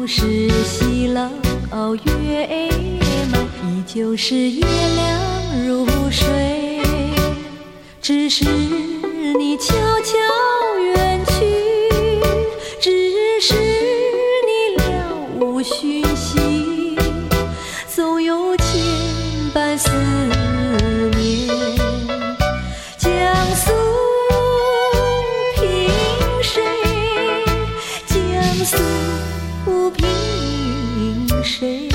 是西老月满，依旧是月亮如水，只是你悄悄远去，只是你了无讯息，总有千般思念。江苏萍水，江苏萍水。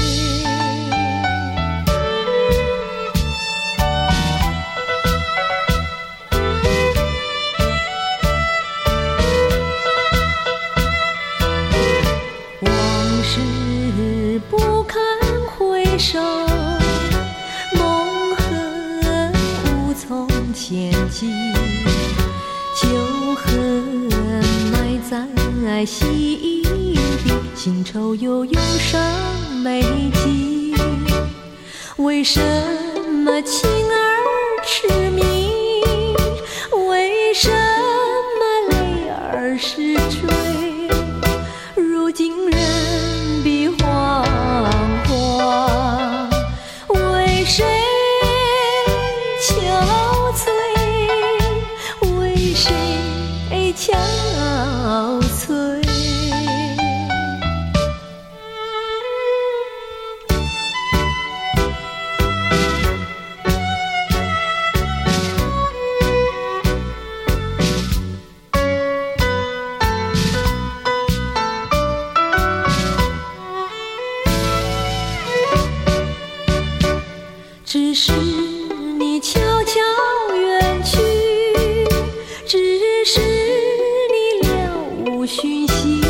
往事不堪回首，梦恨无从前进，旧恨埋在心底，新愁又涌上眉际。为什么情儿痴迷？为什么泪儿是追？如今人比黄花，为谁憔悴？为谁憔悴？只是你悄悄远去，只是你了无讯息，